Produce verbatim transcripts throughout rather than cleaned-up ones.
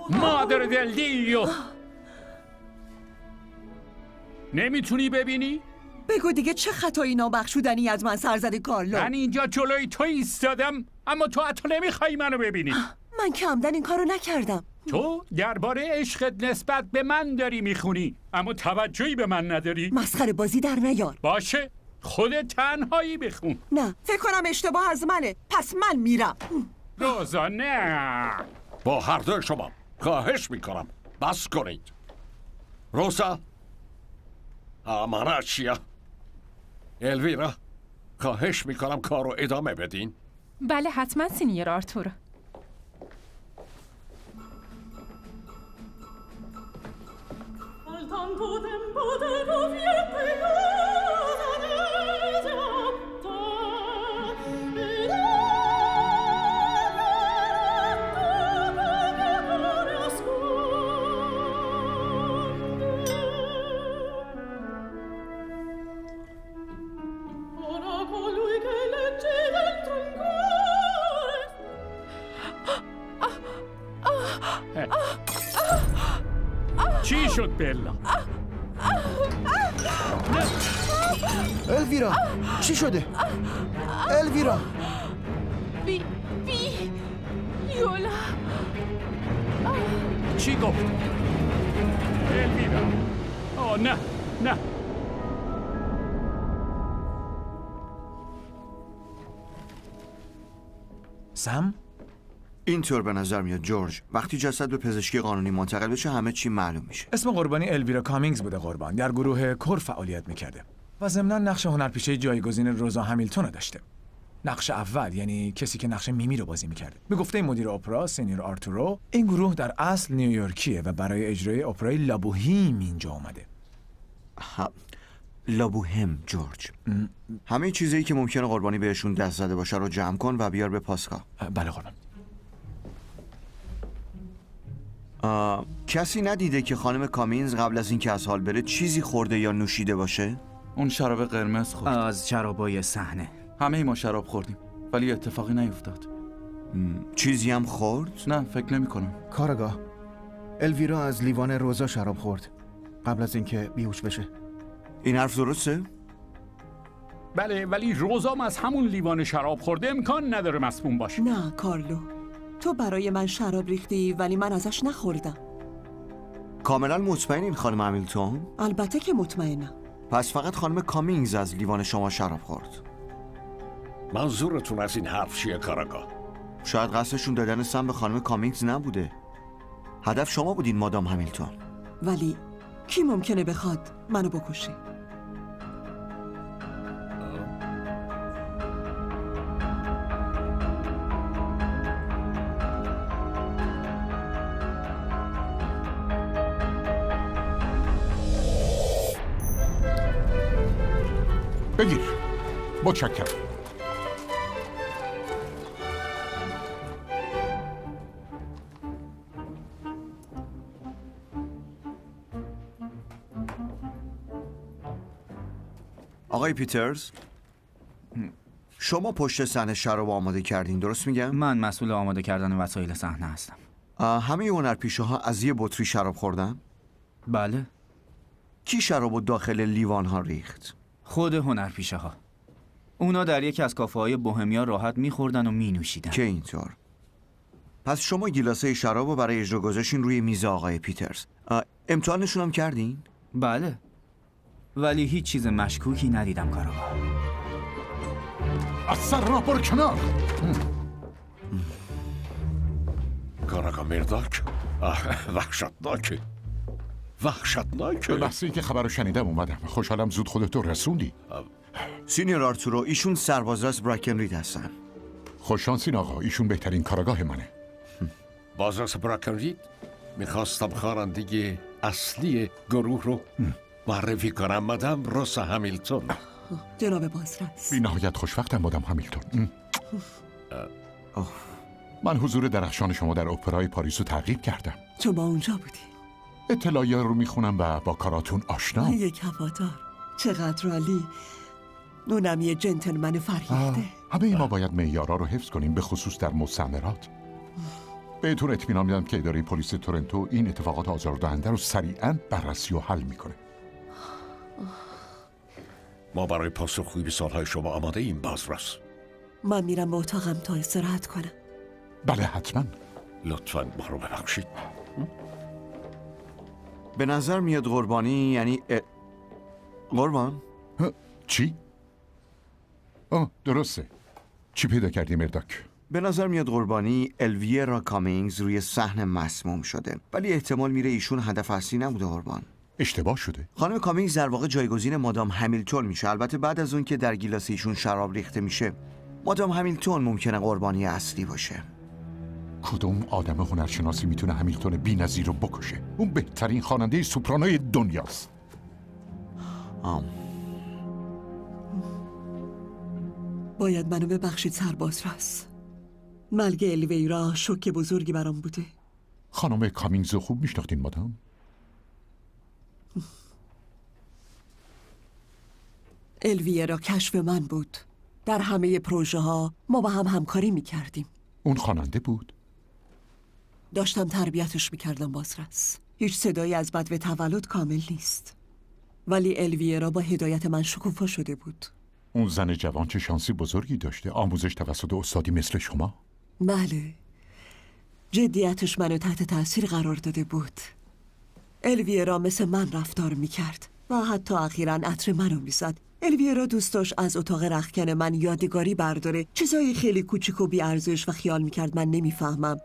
مادر دلدیو نمیتونی ببینی؟ بگو دیگه چه خطایی نابخشودنی از من سر زدی کارلو؟ من اینجا جلوی تو ایستادم اما تو حتی نمیخوای منو ببینی. من کمدن این کارو نکردم. تو درباره عشقت نسبت به من داری میخونی اما توجهی به من نداری. مسخره بازی در نیار. باشه خودت تنهایی بخون. نه فکر کنم اشتباه از منه، پس من میرم. روزا نه. با هر دو شما خواهش میکنم بس کنید. روزا آماناشیا الویرا خواهش میکنم کارو ادامه بدین. بله حتما سینیر آرتور. چی شد بلا؟ الویرا چی شده؟ الویرا بی بی یولا چی گفت؟ الویرا آه نه نه سم؟ اینطور به نظر میاد جورج وقتی جسد به پزشکی قانونی منتقل بشه همه چی معلوم میشه. اسم قربانی الویرا کامینگز بوده قربان. در گروه کور فعالیت میکرده و ضمناً نقش هنرپیشه جایگزین روزا همیلتون رو داشته. نقش اول یعنی کسی که نقش میمی رو بازی میکرده. به گفته مدیر اپرا سینیر آرتورو این گروه در اصل نیویورکیه و برای اجرای اپرای لابوهیم اینجا اومده. ها... لابوهم جورج ام. همه چیزایی که ممکنه قربانی بهشون دست زده باشه رو جمع کن و بیار به پاسگاه. بله قربان. آه، کسی ندیده که خانم کامینز قبل از اینکه از حال بره چیزی خورده یا نوشیده باشه؟ اون شراب قرمز خورد. از شرابای صحنه. همه ما شراب خوردیم ولی اتفاقی نیفتاد. چیزی هم خورد؟ نه فکر نمی کنم. کارگاه الویرا از لیوان روزا شراب خورد قبل از اینکه بیهوش بشه. این حرف درسته؟ بله ولی روزام از همون لیوان شراب خورده امکان نداره مسموم باشه. نه کارلو تو برای من شراب ریختی ولی من ازش نخوردم. کاملا مطمئنین خانم همیلتون؟ البته که مطمئنم. پس فقط خانم کامینگز از لیوان شما شراب خورد. منظورتون از این حرف چیه کاراگاه؟ شاید قصدشون دادن سم به خانم کامینگز نبوده. هدف شما بودین مادام همیلتون. ولی کی ممکنه بخواد منو بکشه؟ بگیر متشکرم. آقای پیترز شما پشت صحنه شراب آماده کردین درست میگم؟ من مسئول آماده کردن وسایل صحنه هستم. همه هنرپیشه ها از یه بطری شراب خوردن؟ بله. کی شرابو داخل لیوان ها ریخت؟ خود هنرپیشه ها. اونا در یکی از کافه های بوهمیا راحت میخوردن و مینوشیدن. که اینطور؟ پس شما گیلاسه شرابو برای اجرا گذاشتین روی میز آقای پیترز. امتحانشون هم کردین؟ بله. ولی هیچ چیز مشکوکی ندیدم کاراگاه. از سر را بر کنار. کاراگاه مرداک وحشتناکه وحشتناکه. به بحثی که خبرو شنیدم اومدم. خوشحالم زود خودتو رسوندی. سینیور آرتورو ایشون سربازاست براکنرید هستن. خوششانسین آقا ایشون بهترین کاراگاه منه. بازرس براکنرید میخواستم خواننده اصلی گروه رو معرفی کنم مدام روزا همیلتون. جناب بازرس بی نهایت خوشوقتم مدام همیلتون. من حضور درخشان شما در اپرای پاریس رو تعقیب کردم. شما اونجا بودی؟ اطلاعیه رو میخونم و با کاراتون آشنا. یک هوادار چقدر عالی. اونم یه جنتلمن فرهیخته. همه ما باید معیارا رو حفظ کنیم به خصوص در مستعمرات. بهتون اطمینان میدم که اداره پلیس تورنتو این اتفاقات آزاردهنده رو سریعاً بررسی و حل میکنه. ما برای پاسخگویی به سوالهای شما آماده ایم بازرس. من میرم به اتاقم تا استراحت کنم. بله حتما. لطفاً ما رو ببخشید. به نظر میاد قربانی یعنی ا... قربان؟ چی؟ آه درسته. چی پیدا کردی مرداک؟ به نظر میاد قربانی الویرا کامینگز روی صحنه مسموم شده، ولی احتمال میره ایشون هدف اصلی نبوده قربان. اشتباه شده. خانم کامینگز در واقع جایگزین مادام همیلتون میشه، البته بعد از اون که در گیلاس ایشون شراب ریخته میشه. مادام همیلتون ممکنه قربانی اصلی باشه. کدوم آدم هنرشناسی میتونه همیلتون بی‌نظیر رو بکشه؟ اون بهترین خواننده سوپرانوی دنیاست. آم. باید منو ببخشید سربازرس. مرگ الویرا شوک بزرگی برام بوده. خانم کامینگز رو خوب میشناختین مادام؟ الویرا کشف من بود. در همه پروژه ها ما با هم همکاری میکردیم. اون خواننده بود؟ داشتم تربیتش میکردم بازرس. هیچ صدایی از بدو تولد کامل نیست، ولی الویرا با هدایت من شکوفا شده بود. اون زن جوان چه شانسی بزرگی داشته، آموزش توسط استادی مثل شما. بله، جدیتش منو تحت تاثیر قرار داده بود. الویرا مثل من رفتار میکرد و حتی اخیراً عطر منو میزد. الویرا دوست داشت از اتاق رختکن من یادگاری برداره، چیزای خیلی کوچیک و بی‌ارزش، و خیال میکرد من نمیفهمم.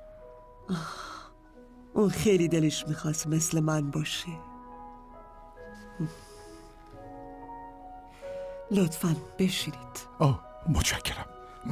اون خیلی دلش میخواست مثل من باشه. لطفاً بشینید. آه متشکرم.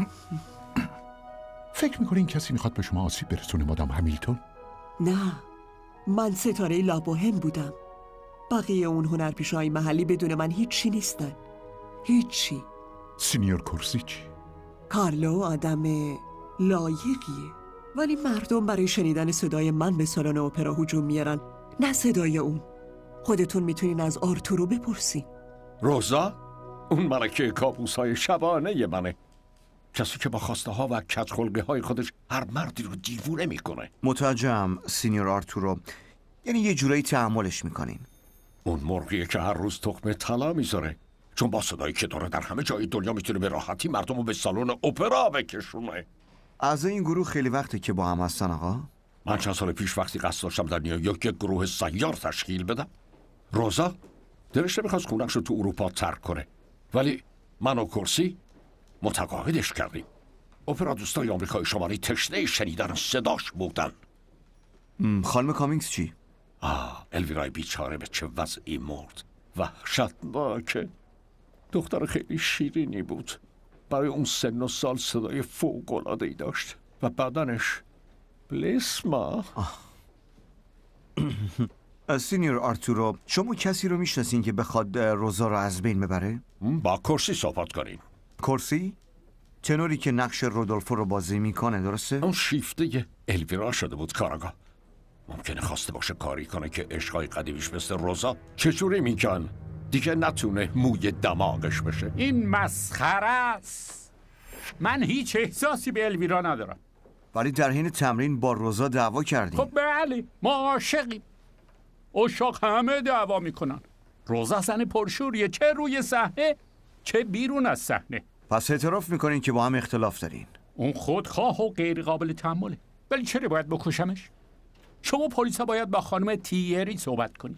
فکر میکنین کسی میخواد به شما آسیب برسونه مادام همیلتون؟ نه، من ستاره لابوهم بودم. بقیه اون هنرپیشه‌های محلی بدون من هیچی نیستن. هیچی. سینیور کورسی چی؟ کارلو آدم لایقیه، ولی مردم برای شنیدن صدای من به سالن اپرا هجوم میارن، نه صدای اون. خودتون میتونین از آرتورو بپرسین. روزا؟ اون ملکه کابوس‌های شبانه منه، کسی که با خواسته ها و کج‌خلقی های خودش هر مردی رو دیوونه میکنه. متوجهم سینیور آرتورو، یعنی یه جورایی تحملش میکنین. اون مرغیه که هر روز تخم طلا میذاره، چون با صدایی که داره در همه جای دنیا میتونه به راحتی مردم رو به سالن اپرا بکشونه. از این گروه خیلی وقته که با هم هستن آقا؟ من چند سال پیش وقتی قصد داشتم در نیویورک یک گروه سیار تشکیل بدم، روزا دلش نمیخواست خونه‌اش رو تو اروپا ترک کنه، ولی من و کرسی متقاعدش کردیم. اپرا دوستای آمریکای شمالی تشنه شنیدن صداش بودن. خانم کامینگز چی؟ آه الویرای بیچاره به چه وضعی مرد. وحشتناکه. دختر خیلی شیرینی بود، برای اون سن و سال صدای فوق‌العاده‌ای داشت و بدنش بلسما. سینیور آرتورو، شما کسی رو میشناسین که بخواد روزا رو از بین ببره؟ با کرسی صحبت کنیم. کرسی؟ تنوری که نقش رودولفو رو بازی میکنه، درسته؟ اون شیفته الویرا شده بود کاراگاه. ممکنه خواسته باشه کاری کنه که عشقای قدیمیش مثل روزا چجوری میکن دیگه نتونه موی دماغش بشه. این مسخره است. من هیچ احساسی به الویرا ندارم. ولی در حین تمرین با روزا دعوا کردیم. خب بله، ما عاشقیم. عاشق همه دعوا میکنن. روزا زن پرشوریه، چه روی صحنه چه بیرون از صحنه. پس اعتراف میکنین که با هم اختلاف دارین؟ اون خودخواه و غیر قابل تحمله. ولی چرا باید بکشمش؟ شما پلیسا باید با خانم تیری صحبت کنید.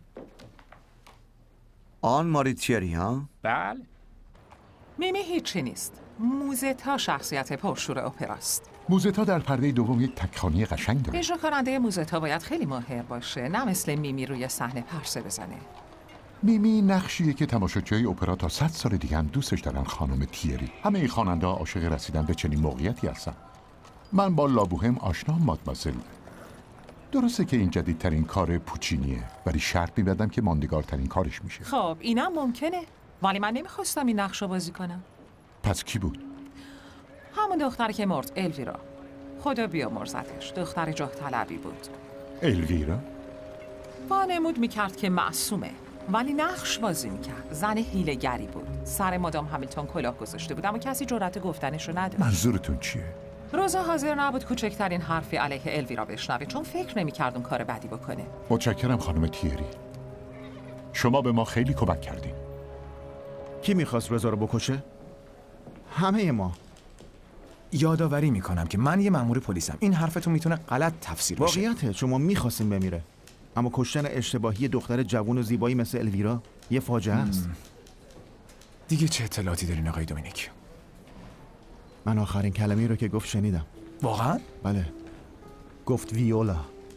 آن ماری تیری ها؟ بله. میمی هیچی نیست. موزتا شخصیت پرشور اپراست. موزتا در پرده دوم یک تکخانی قشنگ داره. اجرا کننده موزتا باید خیلی ماهر باشه، نه مثل میمی روی صحنه پرسه بزنه. میمی نقشیه که تماشاچیای اپرا تا صد سال دیگه هم دوستش دارن خانم تیری. همه این خواننده ها عاشق رسیدن به چنین موقعیتی هستن. من با لابوهم آشنام مادمازل. درسته که این جدیدترین کار پوچینیه، ولی شرط می‌بندم که ماندگارترین کارش میشه. خب اینم ممکنه، ولی من نمیخواستم این نقش رو بازی کنم. پس کی بود؟ همون دختری که مرد، الویرا. خدا بیامرزتش، دختر جاه طلبی بود. الویرا؟ وانمود میکرد که معصومه، ولی نقش بازی میکرد. زن حیله‌گری بود. سر مادام همیلتون کلاه گذاشته بود، اما کسی جرأت گفتنش رو نداشت. منظورتون چیه؟ روزا حاضر نبود کوچکترین حرفی علیه الویرا بشنوه چون فکر نمی‌کرد اون کار بدی بکنه. متشکرم خانم تیری. شما به ما خیلی کمک کردین. کی میخواست رضا رو بکشه؟ همه ما. یادآوری میکنم که من یه مأمور پلیسم. این حرفتون میتونه غلط تفسیر بشه. واقعیته شما میخواستین بمیره. اما کشتن اشتباهی دختر جوان و زیبایی مثل الویرا یه فاجعه است. دیگه چه اطلاعاتی دارین آقای دومینیک؟ من آخرین کلمه‌ای رو که گفت شنیدم. واقعا؟ بله. گفت ویولا.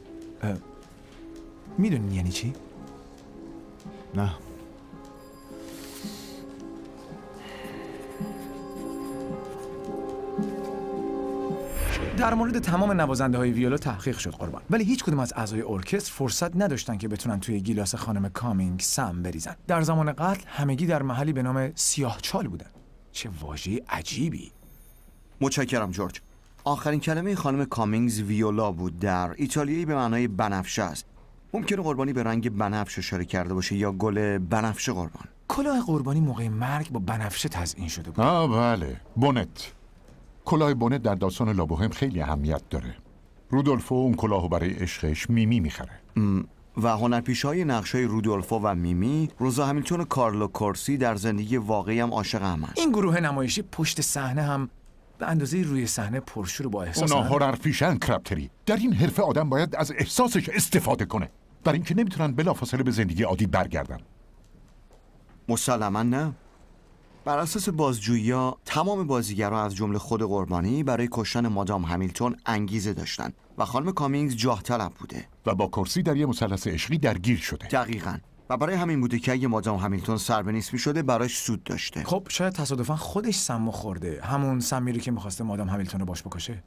میدونین یعنی چی؟ نه. در مورد تمام نوازنده های ویولا تحقیق شد قربان، ولی هیچ کدوم از اعضای ارکستر فرصت نداشتن که بتونن توی گیلاس خانم کامینگ سم بریزن. در زمان قتل همگی در محلی به نام سیاهچال بودن. چه واژه عجیبی. متشکرم جورج. آخرین کلمه خانم کامینگز ویولا بود. در ایتالیایی به معنای بنفشه است. ممکنه قربانی به رنگ بنفشه اشاره کرده باشه یا گل بنفشه قربان. کلاه قربانی موقع مرگ با بنفشه تزیین شده بود. آه بله، بونت. کلاه بونت در داستان لابوهم خیلی اهمیت داره. رودولفو اون کلاهو برای عشقش میمی میخره. و هنرپیشه‌های نقشای رودولفو و میمی، روزا همیلتون و کارلو کورسی در زندگی واقعی هم عاشق همن. این گروه نمایشی پشت صحنه هم به اندازه روی صحنه پرشور و با احساس. اونا هنرپیشن کرپتری. در این حرفه آدم باید از احساسش استفاده کنه. برای اینکه نمیتونن بلافاصله به زندگی عادی برگردن. مسلماً نه. بر اساس بازجویی‌ها تمام بازیگرها از جمله خود قربانی برای کشتن مادام همیلتون انگیزه داشتن و خانم کامینگز جاه طلب بوده و با کرسی در یه مثلث عشقی درگیر شده. دقیقاً. و برای همین بوده که اگه مادام همیلتون سر به نیست می‌شده براش سود داشته. خب شاید تصادفاً خودش سمو خورده. همون سمی رو که می‌خواسته مادام همیلتون رو باش بکشه.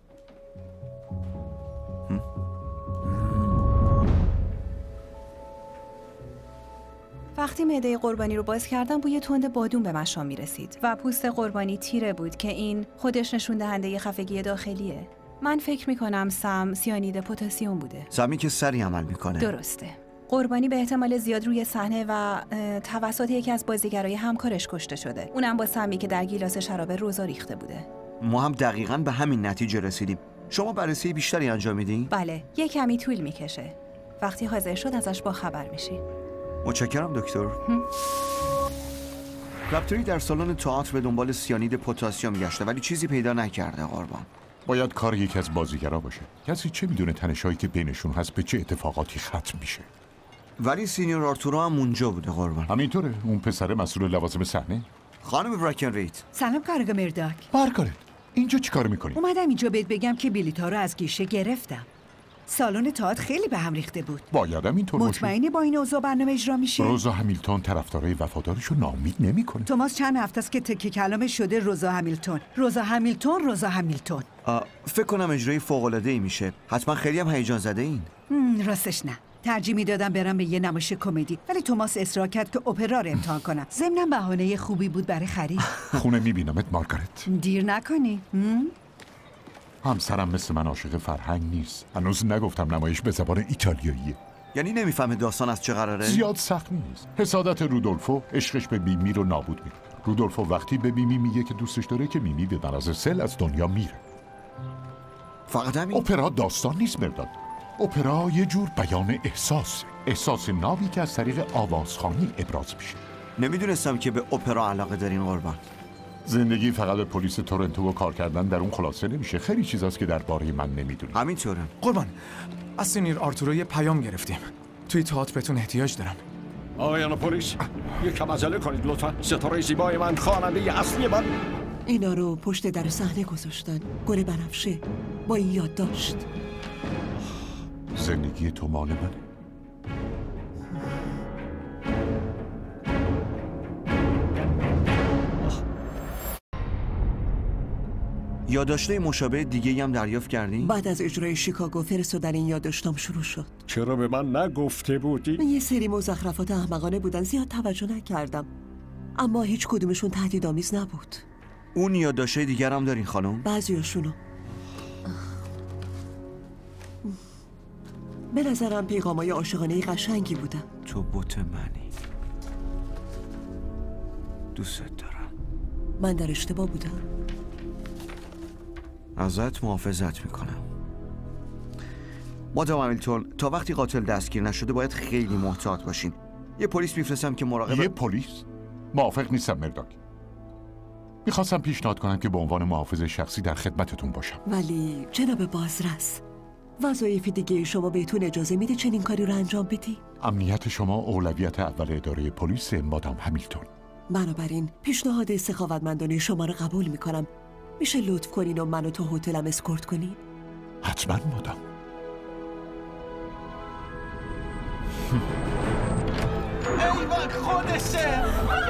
وقتی معده قربانی رو باز کردم بوی تند بادون به مشام میرسید و پوست قربانی تیره بود که این خودش نشون دهنده خفگی داخلیه. من فکر میکنم سم سیانید پتاسیم بوده. سمی که سری عمل میکنه. درسته. قربانی به احتمال زیاد روی صحنه و توسط یکی از بازیگرای همکارش کشته شده. اونم با سمی که در گیلاس شراب روزا ریخته بوده. ما هم دقیقاً به همین نتیجه رسیدیم. شما بررسی بیشتری انجام میدین؟ بله، یک کمی طول میکشه. وقتی حاضر شد ازش با خبر میشی. متشکرم دکتر. رپتوری در سالن تئاتر به دنبال سیانید پتاسیم گشته ولی چیزی پیدا نکرده قربان. باید کار یکی از بازیگرا باشه. کسی چه میدونه تنشایی که بینشون هست به چه اتفاقاتی ختم میشه. ولی سینیور آرتورو هم اونجا بوده قربان. همینطوره. اون پسر مسئول لوازم صحنه. خانم براکنریت. سلام کارگاه مرداک. برگارت. اینجا چیکار میکنی؟ اومدم اینجا بهت بگم که بلیط‌ها رو از گیشه گرفتم. سالن تئاتر خیلی به هم ریخته بود. بایدم اینطور باشه. مطمئنی با این اوضاع برنامه اجرا میشه؟ روزا همیلتون طرفدارای وفادارشو ناامید نمیکنه. توماس چند هفته است که تکه کلامش شده روزا همیلتون. روزا همیلتون، روزا همیلتون. فکر کنم اجرای فوق‌العاده‌ای میشه. حتما خیلی هم هیجان زده این. راستش نه. ترجیح میدادم برم به یه نمایش کمدی ولی توماس اصرار کرد که اپرا رو امتحان کنم. ضمناً بهانه خوبی بود برای خرید. خونه میبینمت مارگارت. دیر نکنی. همسرم مثل من عاشق فرهنگ نیست. هنوز نگفتم نمایش به زبان ایتالیاییه. یعنی نمیفهمه داستان از چه قراره؟ زیاد سخت نیست. حسادت رودولفو عشقش به میمی رو نابود میکنه. رودولفو وقتی به میمی میگه که دوستش داره که میمی به مرض سل از دنیا میره. فقط همین؟ اپرا داستان نیست مرداد. اپرا یه جور بیان احساس. احساس نابی که از طریق آوازخوانی ابراز میشه. نمیدونستم که به اپرا علاقه دارین قربان. زندگی فقط به پلیس تورنتو و کار کردن در اون خلاصه نمیشه. خیلی چیزاست که درباره من نمیدونی. همینطوره. قربان، از سینیر آرتورو یه پیام گرفتیم. توی تئاتر بهتون احتیاج دارن. آقایان پلیس، یک کم عجله کنید لطفا. ستاره زیبای من، خواننده اصلی من. اینا رو پشت در صحنه گذاشتن. گل بنفشه با این یادداشت. زندگی تو مال منه. یادداشت‌های مشابه دیگه هم دریافت کردین؟ بعد از اجرای شیکاگو فرستادن این یادداشتام شروع شد. چرا به من نگفته بودی؟ یه سری مزخرفات احمقانه بودن، زیاد توجه نکردم. اما هیچ کدومشون تهدیدآمیز نبود. اون یادداشت‌های دیگر هم دارین خانم؟ بعضیاشونو. به نظرم پیغامای عاشقانه قشنگی بودن. تو بوت منی، دوست دارم. من در اشتباه بودم؟ ازت محافظت میکنم. مادام همیلتون، تا وقتی قاتل دستگیر نشده باید خیلی محتاط باشین. یه پلیس میفرستم که مراقب. یه پلیس؟ موافق نیستم مرداک. میخواستم پیشنهاد کنم که به عنوان محافظ شخصی در خدمتتون باشم. ولی جناب بازرس، وظایف دیگه شما بهتون اجازه میده چنین کاری رو انجام بدی؟ امنیت شما اولویت اول اداره پلیس مادام همیلتون. بنابراین پیشنهاد سخاوتمندانه شما رو قبول میکنم. میشه لطف کنین و منو تو هتلم اسکورت کنین؟ حتما مادام. ایوان خودشه.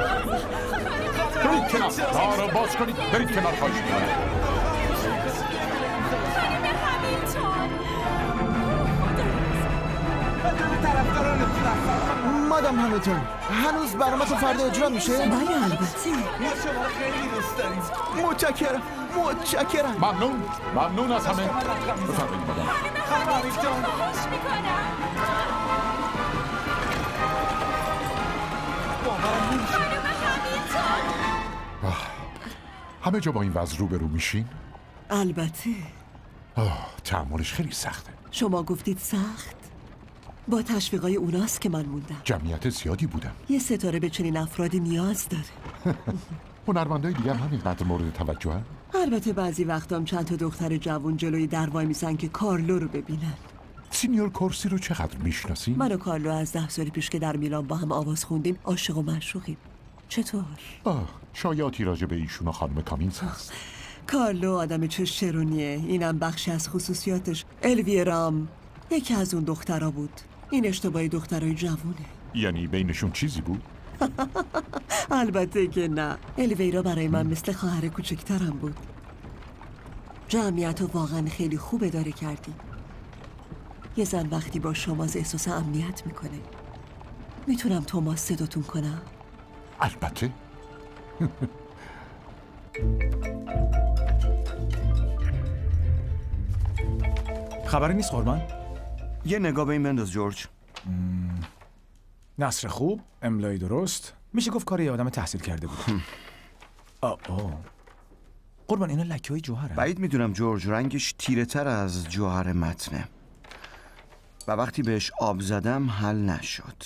برید کنار، راه رو باز کنید، برید کنار. خواهش میکنم. مادام همیلتون، هنوز برنامه‌تون فردا اجرا میشه؟ بله البته. ما شما رو خیلی دوست داریم. متشکرم، متشکرم. ممنون، ممنون از همه. بفرمایید مادام. خانم همیلتون. همه جا با این وضع روبرو میشین؟ البته. آه، تحملش خیلی سخته. شما گفتید سخت؟ با تشویقای اوناست که من موندم. جمعیت زیادی بودن. یه ستاره به چنین افرادی نیاز داره. هنرمندای دیگه هم همینقدر مورد توجه هم؟ البته بعضی وقتام چند تا دختر جوون جلوی در وای میسن که کارلو رو ببینن. سینیور کورسی رو چقدر میشناسی؟ من و کارلو از ده سال پیش که در میلان با هم آواز خوندیم عاشق و معشوقیم. چطور؟ آه، شایعاتی راجع به ایشون و خانم کامینز هست. کارلو آدم چه شرونیه. اینم بخشی از خصوصیاتش. الویرام یکی از اون دخترها بود. این اشتباهی دخترای جوونه. یعنی بینشون چیزی بود؟ البته که نه. الویرا برای من مثل خواهر کوچکترم بود. جمعیت رو واقعا خیلی خوب اداره کردی. یه زن وقتی با شما احساس امنیت میکنه. میتونم توماس صداتون کنم؟ البته. خبری نیست قربان؟ یه نگاه به این بنداز جورج. نصر خوب، املایی درست. میشه گفت کار یه آدم تحصیل کرده بود. آه آه. قربان اینا لکه های جوهره. بعید میدونم جورج، رنگش تیره تر از جوهر متنه و وقتی بهش آب زدم حل نشد.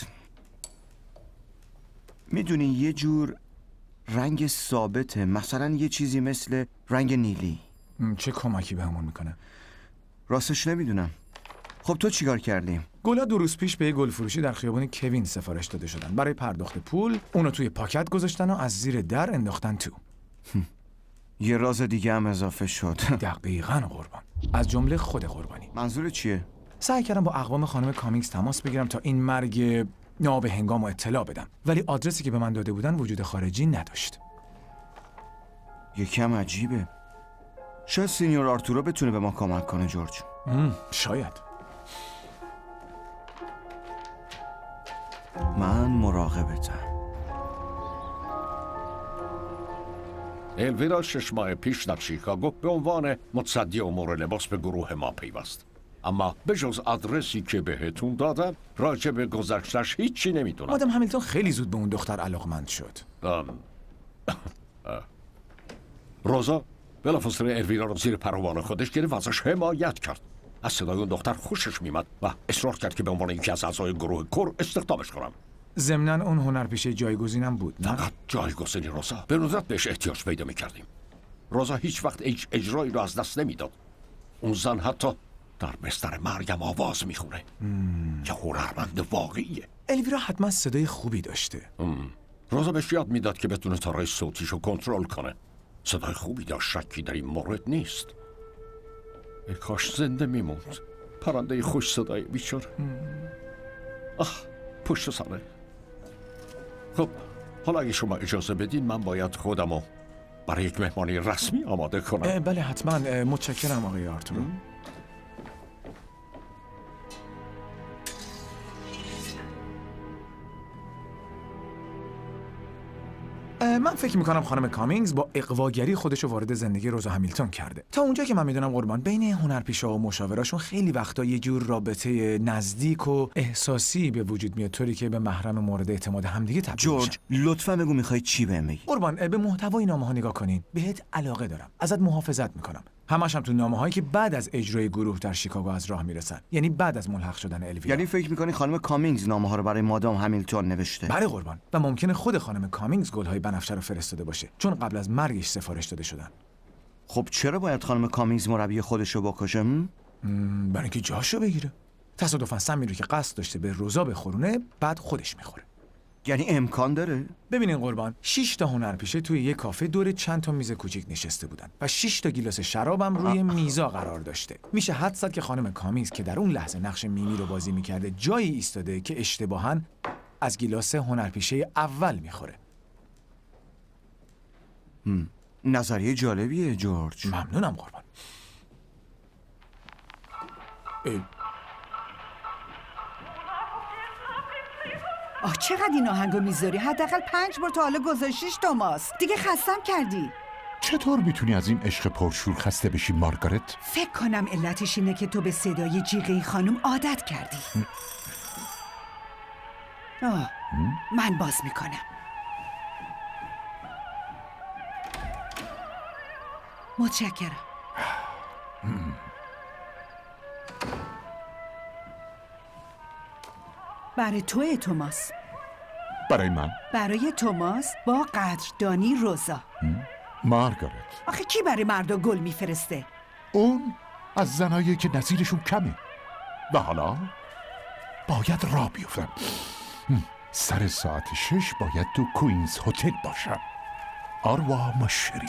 میدونی یه جور رنگ ثابته، مثلا یه چیزی مثل رنگ نیلی. چه کمکی به همون میکنه؟ راستش نمیدونم. خب تو چیکار کردی؟ گلا دو روز پیش به یه گل فروشی در خیابان کوین سفارش داده شدن. برای پرداخت پول اونو توی پاکت گذاشتن و از زیر در انداختن تو. یه راز دیگه هم اضافه شد. دقیقاً قربان. از جمله خود قربانی. منظور چیه؟ سعی کردم با اقوام خانم کامینگز تماس بگیرم تا این مرگ ناب هنگام و اطلاع بدم، ولی آدرسی که به من داده بودن وجود خارجی نداشت. یکم عجیبه. شاید سینیور آرتورو بتونه به ما کمک کنه جورج. شاید. من مراقبتم. الویرا شش ماه پیش در شیکاگو به عنوان متصدی امور لباس به گروه ما پیوست. اما به جز آدرسی که بهتون دادم راجع به گذشتش هیچی نمیدونم. مادام همیلتون خیلی زود به اون دختر علاقمند شد. روزا بلافاصله الویرا رو زیر پروان خودش گرفت و ازش حمایت کرد. از صدای اون دختر خوشش میمد و اصرار کرد که به عنوان یکی از اعضای گروه کور استخدامش کنم. ضمناً اون هنرپیشه جایگزینم بود، نه؟ فقط جایگزینی روزا. به ندرت بهش احتیاج پیدا میکردیم. روزا هیچ وقت هیچ اجرایی رو از دست نمیداد. اون زن حتی در بستر مرگم آواز میخونه. که هنرمند واقعیه. الویرا حتما صدای خوبی داشته. روزا بهش یاد میداد که بتونه تارای صوتیشو کنترل کنه. صدای خوبی داشت، شکی در این مورد نیست. ای کاش زنده میموند. پرنده خوش صدای بیچاره. آه پشت سره. خب حالا اگه شما اجازه بدین من باید خودمو برای یک مهمانی رسمی آماده کنم. بله حتما. متشکرم آقای آرتورو. من فکر میکنم خانم کامینگز با اقواگری خودشو وارد زندگی روزا همیلتون کرده. تا اونجا که من میدونم قربان، بین هنرپیشه‌ها و مشاوراشون خیلی وقتا یه جور رابطه نزدیک و احساسی به وجود میاد، طوری که به محرم مورد اعتماد همدیگه تبدیل جورج میشن. لطفا بگو میخوای چی بهم بگی. قربان به محتوای نامه‌ها نگاه کنین. بهت علاقه دارم. ازت محافظت میکنم. همش هم تو نامه‌هایی که بعد از اجرای گروه در شیکاگو از راه میرسن، یعنی بعد از ملحق شدن الویرا. یعنی فکر میکنی خانم کامینگز نامه ها رو برای مادام همیلتون نوشته؟ بله قربان، و ممکنه خود خانم کامینگز گل‌های بنفشه رو فرستاده باشه، چون قبل از مرگش سفارش داده شدن. خب چرا باید خانم کامینگز مربی خودش رو بکشه؟ برای اینکه جاشو بگیره. تصادفاً سمی رو که قصد داشته به روزا بخورونه، بعد خودش میخوره. یعنی امکان داره؟ ببینین قربان، شش تا هنرپیشه توی یه کافه دور چند تا میز کوچیک نشسته بودن و شش تا گیلاس شرابم روی میزا قرار داشته. میشه حدس زد که خانم کامینگز که در اون لحظه نقش میمی رو بازی میکرده جایی ایستاده که اشتباهاً از گیلاس هنرپیشه اول میخوره. نظریه جالبیه جورج. ممنونم قربان. ای. آه چقدر این آهنگو میذاری؟ حداقل پنج بار تا حالا گذاشتیش توماس. دیگه خستم کردی. چطور میتونی از این عشق پرشور خسته بشی مارگارت؟ فکر کنم علتش اینه که تو به صدای جیغه خانم عادت کردی. آه من باز میکنم. متشکرم. برای توی توماس. برای من؟ برای توماس با قدردانی روزا. مارگارت، آخه کی برای مردا گل میفرسته؟ اون از زنایی که نظیرشون کمه. و حالا باید راه بیفتم. سر ساعت شش باید تو کوینز هتل باشم. آروا مشری.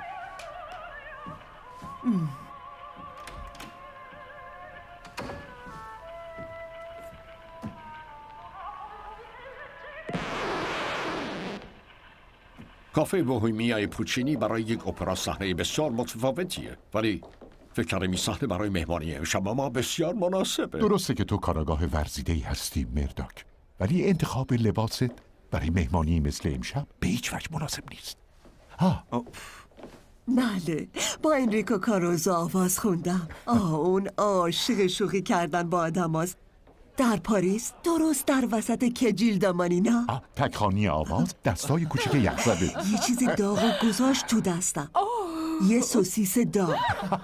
کافه بوهمیای پوچینی برای یک اپرا صحنه بسیار متفاوتیه، ولی فکر کردم این صحنه برای مهمانی امشب ما بسیار مناسبه. درسته که تو کاراگاه ورزیده‌ای هستی مرداک، ولی انتخاب لباست برای مهمانی مثل امشب به هیچ وجه مناسب نیست. ها بله، با انریکو کاروزو آواز خوندم. آه اون عاشق شوخی کردن با آدم هست. در پاریس درست در وسط کجیل دامانینا تکخانی آواز دستای کوچیک یخزده یه چیزی داغ و گذاشت تو دستم. یه سوسیس داغ.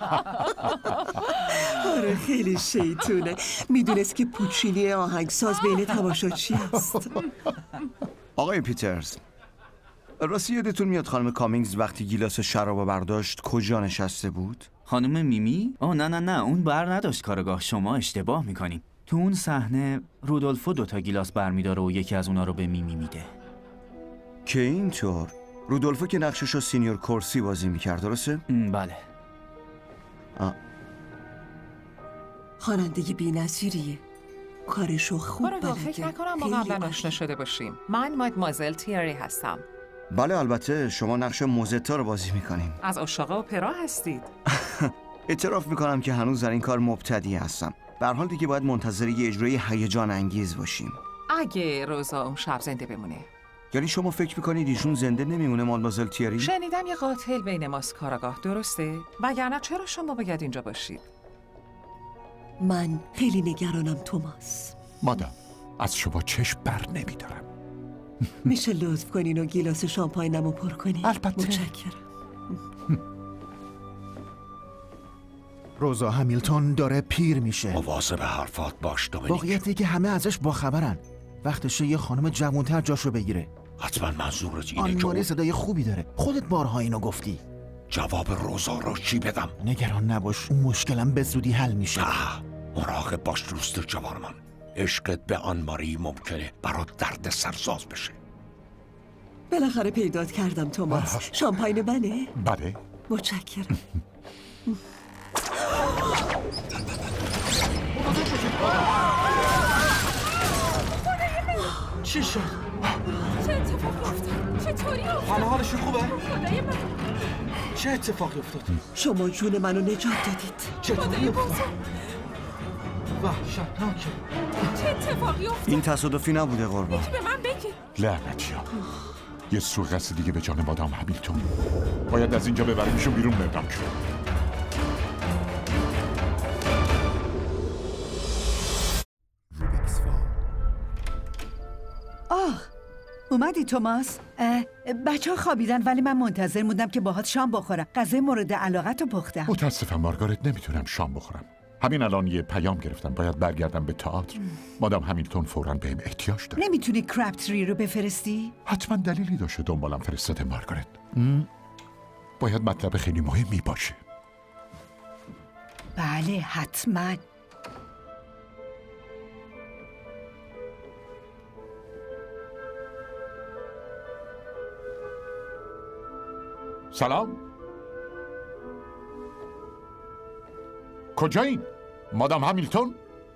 آره خیلی شیطونه. میدونست که پوچینی آهنگساز بین تماشاچی است. آقای پیترز، راستی یادتون میاد خانم کامینگز وقتی گیلاس شراب برداشت کجا نشسته بود؟ خانم میمی؟ آه نه نه نه اون بر نداشت کارگاه. شما اشتباه میکنین. تو اون صحنه رودولفو دوتا گیلاس برمیداره و یکی از اونا رو به میمی میده. که اینطور؟ رودولفو که نقشش رو سینیور کورسی بازی میکرد درسته؟ بله. آه. خوانندگی بی‌نظیریه. کارشو خوب بلده. فکر نکنم ما قبلا آشنا شده باشیم. من مادمازل تیری هستم. بله البته شما نقش موزتا رو بازی میکنین. از عاشق اپرا هستید. اعتراف میکنم که هنوز در این کار مبتدی هستم. به هر حال دیگه باید منتظر یه اجرای هیجان انگیز باشیم. اگه روزا اون شب زنده بمونه. یعنی شما فکر میکنید ایشون زنده نمیمونه مادمازل تیری؟ شنیدم یه قاتل بین ماست کاراگاه، درسته؟ وگرنه چرا شما باید اینجا باشید؟ من خیلی نگرانم توماس. مادام از شما چشم بر نمیدارم. میشه لطف کنین و گیلاس شامپاینمو پر کنین؟ البته. متشکرم. روزا همیلتون داره پیر میشه. مواظب حرفات باش دومینیک. واقعیتی که همه ازش باخبرن. وقتشه یه خانم جوانتر جاشو بگیره. حتما منظورت اینه آن که ماری صدای خوبی داره. خودت بارها اینو گفتی. جواب روزا رو چی بدم؟ نگران نباش، اون مشکلم به زودی حل میشه. آه، مراقب باش دوست جوانمان. عشقت به آن ماری ممکنه برات درد سرساز بشه. بالاخره پیدات کردم توماس. شامپاین منه؟ بله. متشکرم. چی شد؟ چه اتفاقی افتاد؟ چطوری افتاد؟ همه حالشون خوبه؟ خدای من. چه اتفاقی افتاد؟ شما جون منو نجات دادید. چطوری افتاد؟ وحشتناکه. چه اتفاقی افتاد؟ این تصادفی نبوده قربان. یکی به من بگی. لعنتیا. یه سوءقصد دیگه به جان مادام همیلتون. باید از اینجا ببریمشون بیرون مردم که. آه اومدی توماس؟ بچه ها خوابیدن ولی من منتظر موندم که باهات شام بخورم. غذای مورد علاقت رو پختم. متاسفم مارگارت، نمیتونم شام بخورم. همین الان یه پیام گرفتم، باید برگردم به تئاتر. مادام همیلتون فوراً بهم احتیاج داره. نمیتونی کرابتری رو بفرستی؟ حتما دلیلی داشته دنبالم فرستاده مارگارت. م؟ باید مطلب خیلی مهمی باشه. بله حتما. سلام. کجایین؟ مادام همیلتون؟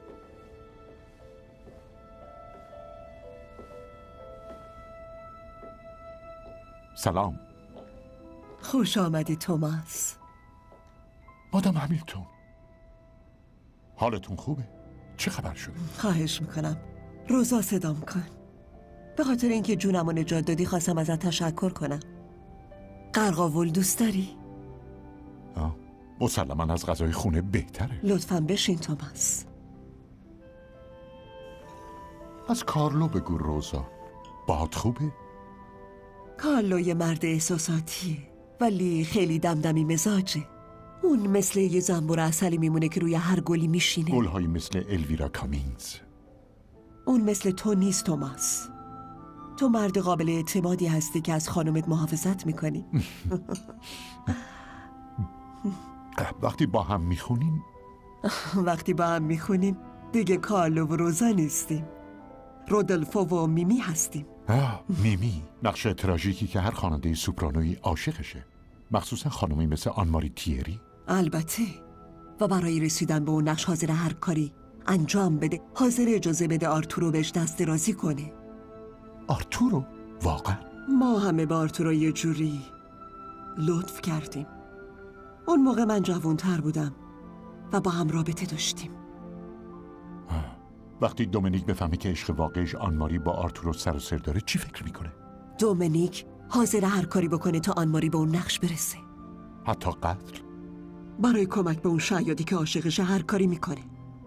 سلام. خوش آمدی توماس. مادام همیلتون، حالتون خوبه؟ چه خبر شد؟ خواهش میکنم روزا صدام کن. به خاطر اینکه جونمو نجات دادی خواستم ازت تشکر کنم. قرقاول دوست داری؟ آه. مسلماً از غذای خونه بهتره. لطفاً بشین توماس. از کارلو بگو روزا. باهات خوبه؟ کارلو یه مرد احساساتیه ولی خیلی دمدمی مزاجه. اون مثل یه زنبور عسلی میمونه که روی هر گلی میشینه. گل‌های مثل الویرا کامینگز. اون مثل تو نیست توماس. تو مرد قابل اعتمادی هستی که از خانومت محافظت میکنی. وقتی با هم میخونین وقتی با هم میخونیم دیگه کارلو و روزا نیستیم، رودولفو و میمی هستیم. آه، میمی، نقش تراژیکی که هر خواننده سوپرانویی عاشقشه، مخصوصا خانمی مثل آنماری تیری. البته، و برای رسیدن به اون نقش حاضر هر کاری انجام بده، حاضر اجازه بده آرتورو بهش دست درازی کنه. آرتورو؟ واقعا؟ ما همه به آرتورو یه جوری لطف کردیم. اون موقع من جوانتر بودم و با هم رابطه داشتیم. وقتی دومینیک بفهمه که عشق واقعیش آنماری با آرتورو سر و سر داره چی فکر میکنه؟ دومینیک حاضر هر کاری بکنه تا آنماری به اون نقش برسه، حتی قتل؟ برای کمک به اون شیادی که عاشقشه هر کاری میکنه.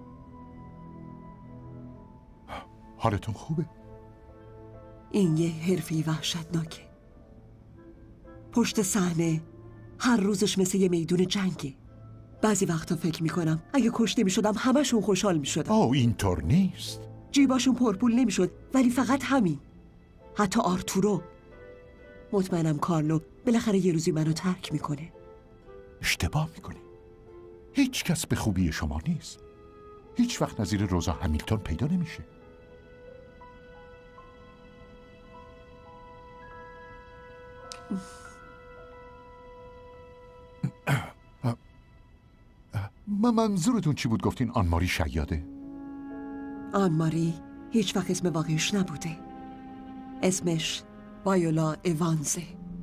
حالتون خوبه؟ این یه حرفی وحشتناکه. پشت صحنه هر روزش مثل یه میدون جنگه. بعضی وقتا فکر میکنم اگه کشته میشدم همشون خوشحال میشدم. آه اینطور نیست. جیباشون پرپول نمیشد ولی فقط همین. حتی آرتورو. مطمئنم کارلو بالاخره یه روزی منو ترک میکنه. اشتباه میکنی. هیچ کس به خوبی شما نیست. هیچ وقت نظیر روزا همیلتون پیدا نمیشه. ما منظورتون چی بود گفتین آنماری شیاده؟ آنماری هیچ وقت اسم واقعیش نبوده. اسمش وایولا ایوانزه.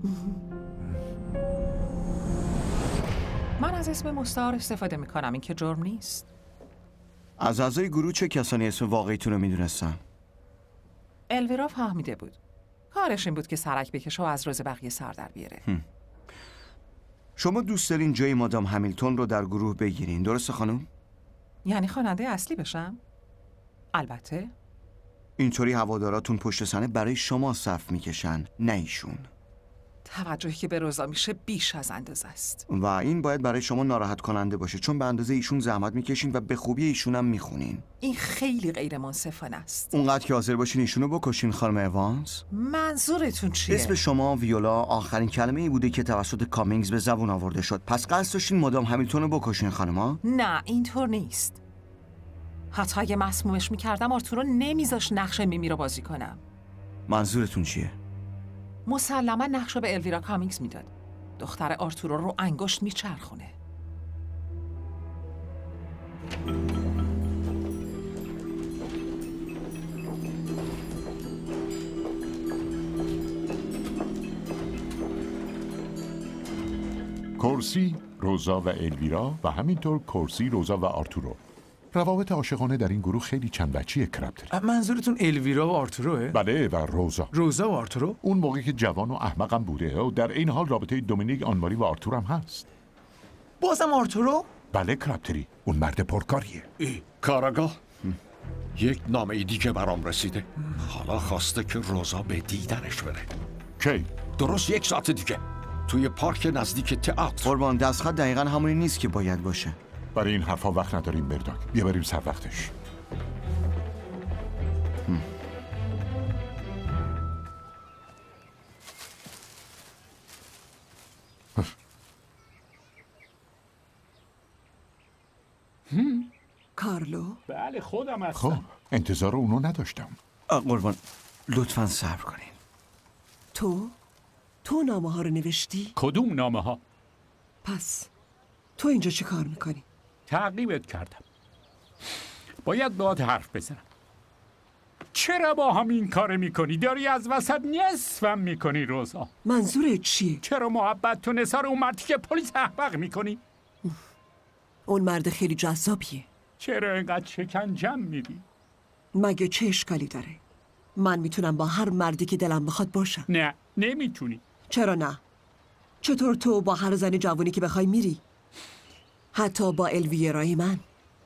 من از اسم مستعار استفاده میکنم، این که جرم نیست. از اعضای گروه چه کسانی اسم واقعیتون رو میدونستن؟ الویرا فهمیده بود. کارش این بود که سرک بکشه و از راز بقیه سر در بیاره. هم. شما دوست دارین جای مادام همیلتون رو در گروه بگیرین، درسته خانم؟ یعنی خواننده اصلی بشم؟ البته. اینطوری هواداراتون پشت صحنه برای شما صف میکشن، نه ایشون. توجهی که به روزا میشه بیش از اندازه است. و این باید برای شما ناراحت کننده باشه، چون به اندازه ایشون زحمت میکشین و به خوبی ایشون هم میخونین. این خیلی غیر منصفانه است. اونقدر که حاضر باشین ایشونو بکشین خانم ایوانز؟ منظورتون چیه؟ اسم شما ویولا آخرین کلمه ای بوده که توسط کامینگز به زبون آورده شد. پس قصد داشتین مادام همیلتون رو بکشین خانما؟ نه اینطور نیست. حتی اگه مسمومش میکردم آرتورو نمیذاش نقش میمی رو بازی کنم. منظورتون چیه؟ مسلما نقش رو به الویرا کامینگز میداد. دختر آرتورو رو انگشت میچرخونه. کورسی، روزا و الویرا و همینطور کورسی، روزا و آرتورو. روابط عاشقانه در این گروه خیلی چند وجهی کرابتری. منظورتون الویرا و آرتوروه؟ بله و روزا. روزا و آرتورو؟ اون موقعی که جوان و احمقم بوده و در این حال رابطه دومینیک، آنماری و آرتور هم هست. بازم آرتورو؟ بله کرابتری، اون مرد پرکاریه. ای کاراگاه. یک نامه دیگه برام رسیده. حالا خواسته که روزا به دیدنش بره. کی؟ درست یک ساعت دیگه توی پارک نزدیک تئاتر. قربان دستخط دقیقا همونی نیست که باید باشه. برای این حرفا وقت نداریم مرداک. بیا بریم سر وقتش. هم. هم. کارلو؟ بله خودم هستم. خب انتظار اونو نداشتم. قربان لطفاً صبر کنین. تو؟ تو نامه ها رو نوشتی؟ کدوم نامه ها؟ پس تو اینجا چه کار میکنی؟ تعقیبت کردم. باید باهات حرف بزنم. چرا با هم این کار میکنی؟ داری از وسط نصفم میکنی روزا. منظورت چیه؟ چرا محبت تو نثار اون مردی که پلیس احمق میکنی؟ اون مرد خیلی جذابیه. چرا اینقدر شکنجم میدی؟ مگه چه اشکالی داره؟ من میتونم با هر مردی که دلم بخواد باشم. نه نمیتونی. چرا نه؟ چطور تو با هر زن جوانی که بخوای میری؟ حتی با الویرای من.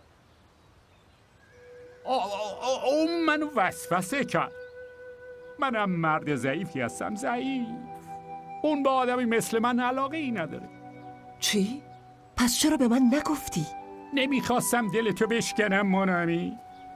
اون منو وسوسه کرد. منم مرد ضعیفی هستم. ضعیف. اون با آدمی مثل من علاقه ای نداره. چی؟ پس چرا به من نگفتی؟ نمیخواستم دلتو بشکنم مونامی.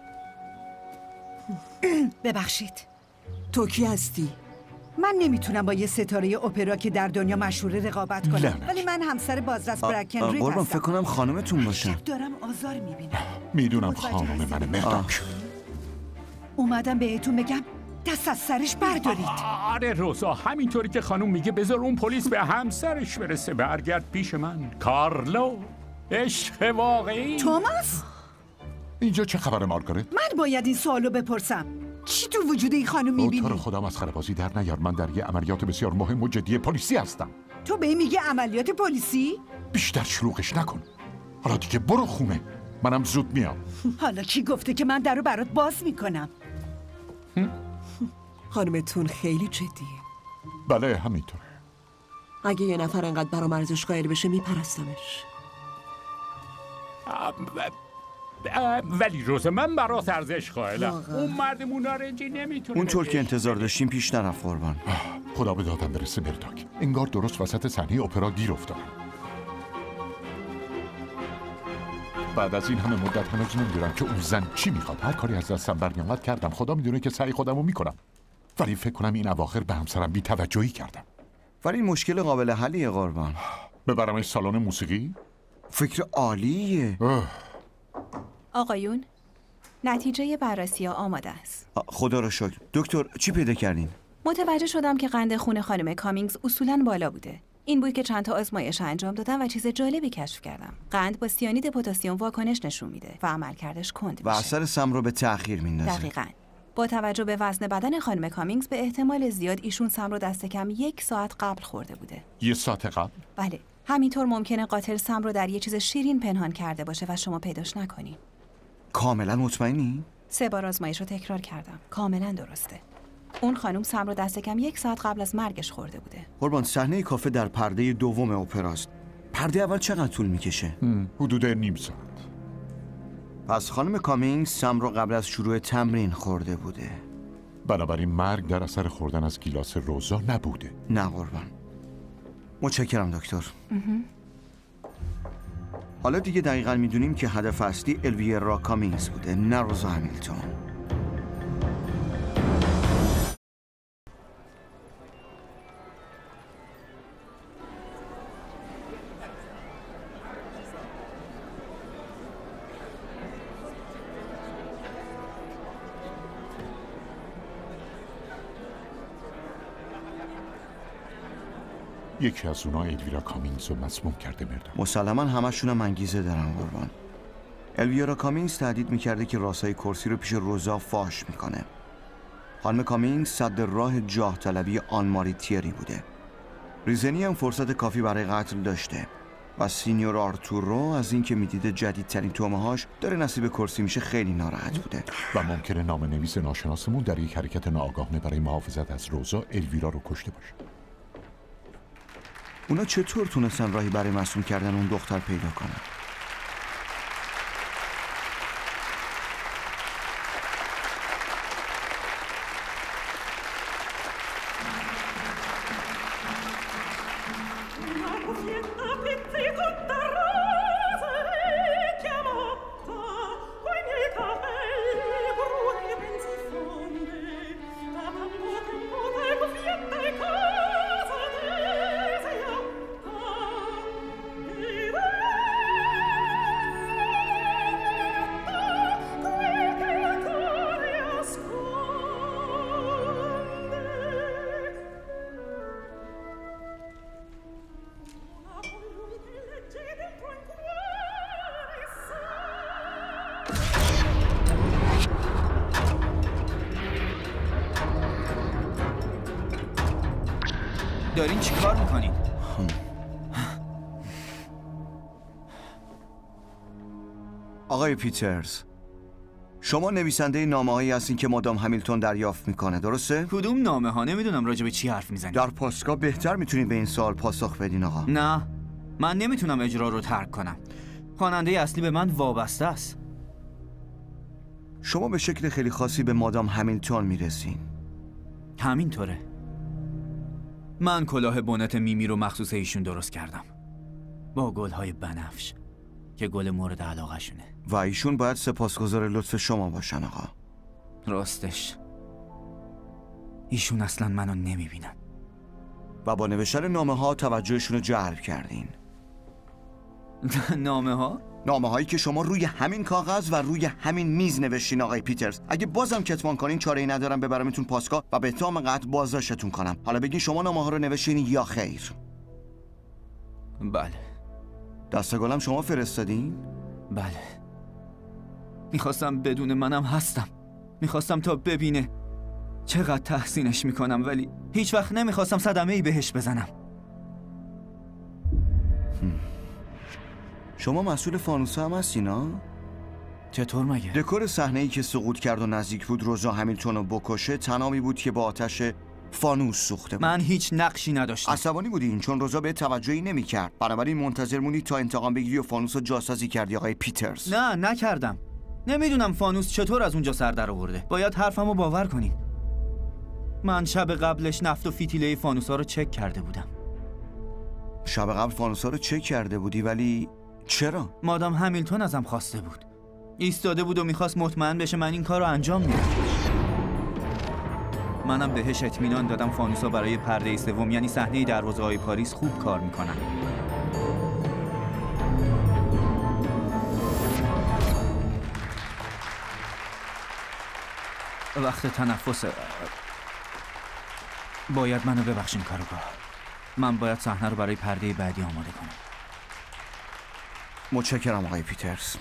ببخشید. تو کی هستی؟ من نمیتونم با یه ستاره اپرا که در دنیا مشهوره رقابت کنم. لعنت. ولی من همسر بازرس برکنریت قربان هستم. فکر کنم خانمتون باشه. دارم آزار میبینم. میدونم خانم من مرداک. اومدم بهتون بگم دست از سرش بردارید. آره روزا همینطوری که خانم میگه بذار اون پلیس به همسرش برسه. برگرد پیش من کارلو. عشق واقعی. توماس؟ اینجا چه خبره مارگارت؟ من باید این سوالو بپرسم. چی تو وجود این خانم میبینی؟ تو رو خدا مسخره بازی در نیار. من در یه عملیات بسیار مهم و جدی پلیسی هستم. تو به این میگه عملیات پلیسی؟ بیشتر شلوغش نکن. حالا دیگه برو خونه. منم زود میام. حالا کی گفته که من درو برات باز میکنم؟ خانمتون خیلی جدیه. بله همینطور. اگه یه نفر انقدر برام ارزش قائل بشه میپرستمش. ولی روز من برات ارزش قائلم. اون مرد مونارنجی نمیتونه. اونطور که انتظار داشتیم پیش نرفت قربان. خدا به دادم برسه مرداک. انگار درست وسط صحنه اپرا گیر افتادم. بعد از این همه مدت هنوز نمیدونم که اون زن چی میخواد. هر کاری از دستم برمیامد کردم. خدا میدونه که سعی خودمو میکنم. ولی فکر کنم این اواخر به همسرم بی توجهی کردم. ولی این مشکل قابل حلیه قربان. ببرمش سالن موسیقی؟ فکر عالیه. آقایون نتیجه بررسی ها آماده است. خدا را شکر. دکتر چی پیدا کردین؟ متوجه شدم که قند خون خانم کامینگز اصولاً بالا بوده. این بود که چند تا آزمایش انجام دادم و چیز جالبی کشف کردم. قند با سیانید پتاسیم واکنش نشون میده و عملکردش کند میشه. و اثر سم رو به تأخیر میندازه. دقیقاً. با توجه به وزن بدن خانم کامینگز به احتمال زیاد ایشون سم رو دست کم یک ساعت قبل خورده بوده. یه ساعت قبل؟ بله. همینطور ممکنه قاتل سم رو در یه چیز شیرین پنهان کرده باشه و شما پیداش نکنین. کاملا مطمئنی؟ سه بار آزمایش رو تکرار کردم. کاملا درسته. اون خانم سم رو دست کم یک ساعت قبل از مرگش خورده بوده. قربان صحنه کافه در پرده دوم اپراست. پرده اول چقدر طول میکشه؟ حدود نیم ساعت. پس خانم کامینگ سم رو قبل از شروع تمرین خورده بوده. بنابراین مرگ در اثر خوردن از گیلاس روزا نبوده. نه قربان. متشکرم دکتر. حالا دیگه دقیقاً میدونیم که هدف اصلی الویرا کامینگز بوده، نه روزا همیلتون. یکی از اونا الویرا کامینگز رو مسموم کرده مرداک. مسلما همشونم انگیزه دارن قربان. الویرا کامینگز تهدید میکرده که راسای کرسی رو پیش روزا فاش میکنه. خانم کامینگز صد راه جاه طلبی آن ماری تیری بوده. ریزنی هم فرصت کافی برای قتل داشته و سینیور آرتورو از اینکه میدیده جدیدترین تومه‌هاش داره نصیب کرسی میشه خیلی ناراحت بوده. و ممکنه نام نویس ناشناسمون در یک حرکت ناآگاهانه برای محافظت از روزا الویرا رو کشته باشه. اونا چطور تونستن راهی برای معصوم کردن اون دختر پیدا کنن؟ دارین چی کار میکنین؟ آقای پیترز، شما نویسنده نامه هایی هستین که مادام همیلتون دریافت میکنه، درسته؟ کدوم نامه ها؟ نمیدونم راجع به چی حرف میزنید. در پاسگاه بهتر میتونین به این سوال پاسخ بدین آقا. نه، من نمیتونم اجرا رو ترک کنم. خواننده اصلی به من وابسته است. شما به شکل خیلی خاصی به مادام همیلتون میرسین. همینطوره. من کلاه بنت میمی رو مخصوص ایشون درست کردم، با گل‌های بنفش که گل مورد علاقه شونه. و ایشون باید سپاسگزار لطف شما باشن آقا. راستش ایشون اصلا منو نمیبینن و با نوشتن نامه ها توجهشون رو جلب کردین. نامه ها؟ نامه هایی که شما روی همین کاغذ و روی همین میز نوشتین آقای پیترز. اگه بازم کتمان کنین چاره‌ای ندارم ببرمتون پاسگاه و به اتهام قتل بازداشتتون کنم. حالا بگین شما نامه ها رو نوشتین یا خیر؟ بله. دستگلم شما فرستادین؟ بله. میخواستم بدون منم هستم. میخواستم تا ببینه چقدر تحسینش میکنم، ولی هیچ وقت نمیخواستم صدمه ای بهش بزنم. شما مسئول فانوسا هم هستین ها؟ چطور مگه؟ دکور صحنه‌ای که سقوط کرد و نزدیک بود روزا همیلتون رو بکشه تنامی بود که با آتش فانوس سوخته بود. من هیچ نقشی نداشتم. عصبانی بودین چون روزا به توجهی نمی‌کرد. بنابراین منتظر موندی تا انتقام بگیری و فانوس رو جاسازی کردی آقای پیترز. نه نکردم. نمیدونم فانوس چطور از اونجا سر در آورده. باید حرفمو باور کنین. من شب قبلش نفت و فیتیله فانوسا رو چک کرده بودم. شب قبل فانوسا رو چک کرده بودی، ولی چرا؟ مادام همیلتون ازم خواسته بود. ایستاده بود و میخواست مطمئن بشه من این کار رو انجام میدم. منم بهش اطمینان دادم فانوسا برای پرده سوم، یعنی صحنه دروازه‌های پاریس، خوب کار میکنن. وقت تنفس. باید منو ببخشین کارگاه. من باید صحنه رو برای پرده بعدی آماده کنم. متشکرم آقای پیترز.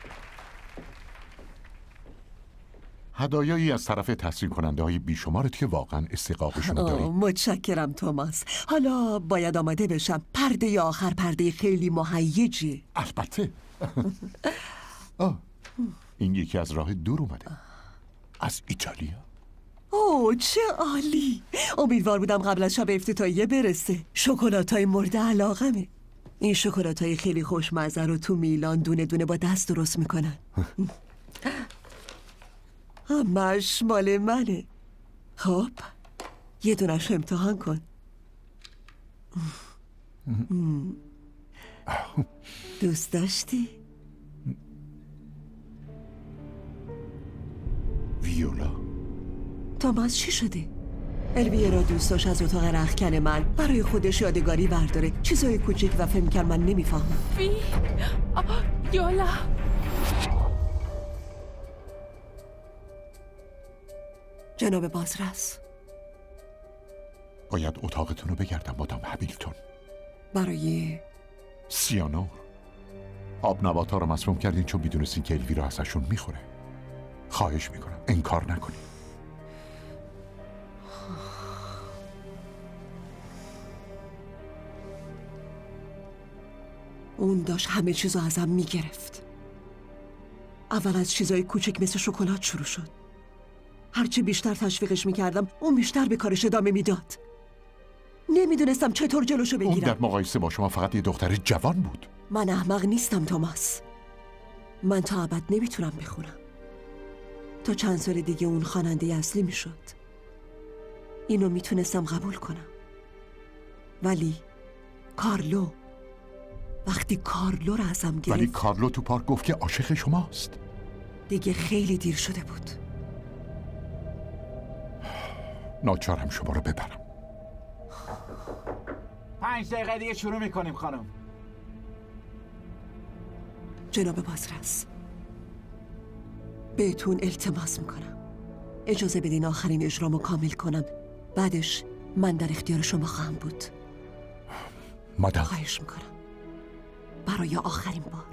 هدایایی از طرف تحصیل کننده های بیشمارت که واقعا استحقاقشون رو داری. متشکرم توماس. حالا باید آماده بشم. پرده آخر پرده خیلی مهیجی. البته. آه. این یکی از راه دور اومده. از ایتالیا. اوه چه عالی. امیدوار بودم قبل از شب افتتاحیه برسه. شکلاتای مورد علاقمه. این شکلاتای خیلی خوشمزه رو تو میلان دونه دونه با دست درست میکنن. همش مال منه. خب یه دونش امتحان کن. دوست داشتی؟ ویولا. توماس چی شده؟ الویرا دوست داشت از اتاق رختکن من برای خودش یادگاری برداره. چیزای کوچیک و فهم کرد من نمیفهمم. وی یولا. جناب بازرس، باید اتاقتون رو بگردم مادام همیلتون. برای سیانور. آب نبات ها رو مسموم کردین چون میدونستین که الویرا ازشون میخوره. خواهش میکنم انکار نکنین. اون داشت همه چیزو ازم میگرفت. اول از چیزای کوچک مثل شکلات شروع شد. هرچی بیشتر تشویقش میکردم اون بیشتر به کارش ادامه میداد. نمیدونستم چطور جلوشو بگیرم. اون در مقایسه با شما فقط یه دختر جوان بود. من احمق نیستم توماس. من تا ابد نمیتونم بخونم. تا چند سال دیگه اون خواننده اصلی میشد. اینو میتونستم قبول کنم. ولی کارلو، وقتی کارلو رو ازم گرفت، ولی کارلو تو پارک گفت که عاشق شماست. دیگه خیلی دیر شده بود. ناچارم شما رو ببرم. پنج دقیقه دیگه شروع میکنیم خانم. جناب بازرس، بهتون التماس میکنم اجازه بدین آخرین اجرامو کامل کنم. بعدش من در اختیار شما خواهم بود. مادام، خواهش میکنم برای آخرین بار.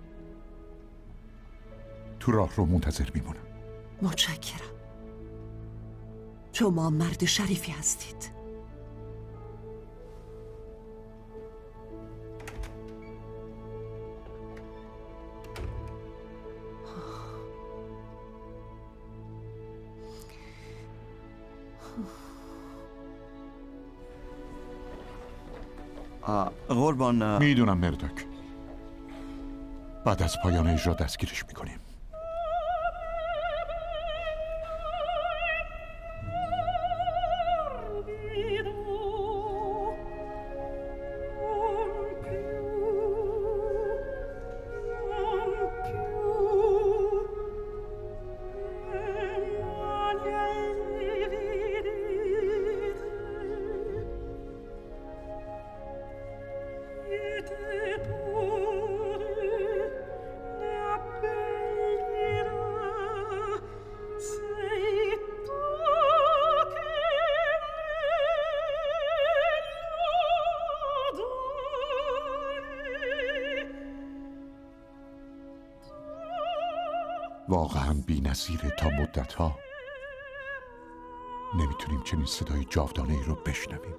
تو راه رو منتظر میمونم. متشکرم. شما مرد شریفی هستید. قربان میدونم مرداک. بعد از پایان اجرا دستگیرش میکنیم. واقعا بی نظیره. تا مدت ها نمیتونیم چنین صدای جاودانه ای رو بشنویم.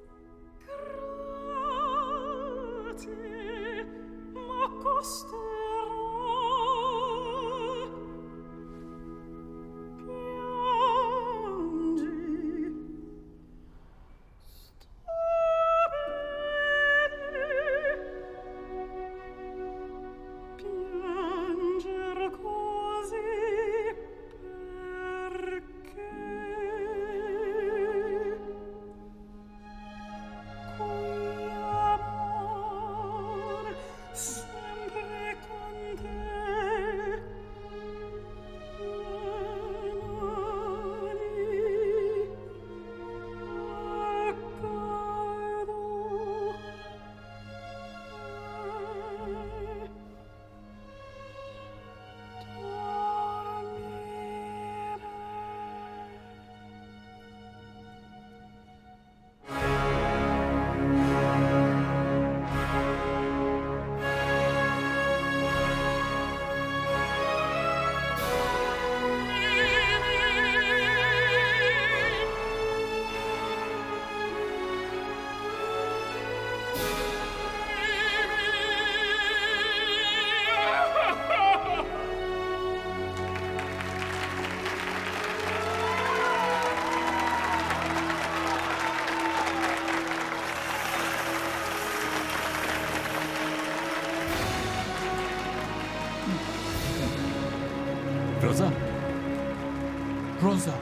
روزا روزا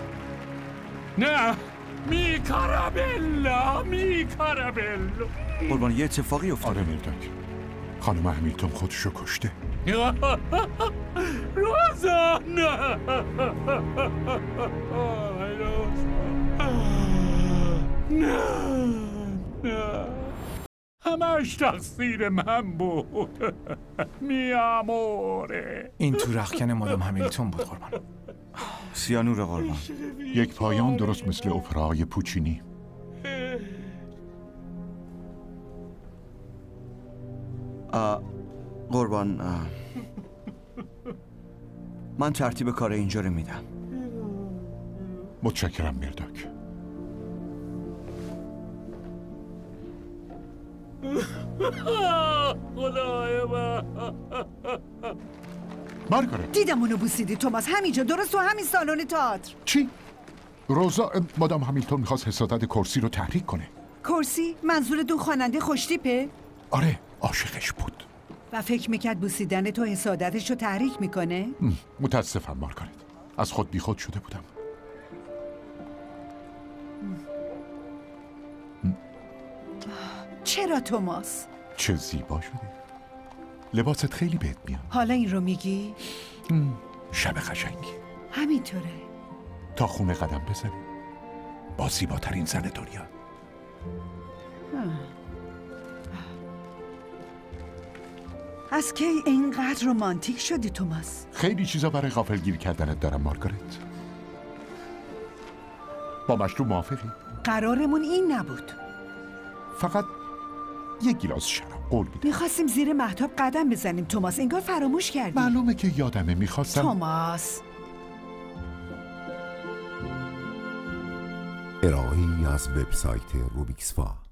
نه می کارابلا می کارابلا. قربان یه اتفاقی افتاده. آره مرداک، خانم همیلتون خودشو کشته. روزا نه نه نه همش تقصیر من بود. می اموره. این تو رختکن مادام همیلتون بود قربان. سیانور قربان. یک پایان درست مثل اپراهای پوچینی. آه، قربان آه. من ترتیب کار اینجا رو میدم. متشکرم مرداک. خدای من. مارگارت دیدم اونو بوسیدی توماس، همینجا درست تو همین سالن تئاتر. چی؟ روزا مادام همیلتون میخواست حسادت کرسی رو تحریک کنه. کرسی؟ منظور دو خواننده خوشتیپه؟ آره، عاشقش بود. و فکر میکرد بوسیدن تو حسادتش رو تحریک میکنه؟ متاسفم مارگارت، از خود بی خود شده بودم. چرا توماس؟ چه زیبا شدی. لباست خیلی بهت میاد. حالا این رو میگی؟ شب قشنگی. همینطوره. تا خونه قدم بزنی با زیباترین زن دنیا. از کی اینقدر رمانتیک شدی توماس؟ خیلی چیزا برای غافلگیر کردنت دارم مارگارت. با مشروب موافقی؟ قرارمون این نبود. فقط یک گیلاس شراب قول میدم. میخواستیم زیر مهتاب قدم بزنیم توماس، انگار فراموش کردی. معلومه که یادمه. میخواستم توماس. ارائه‌ای از وبسایت روبیکسفا.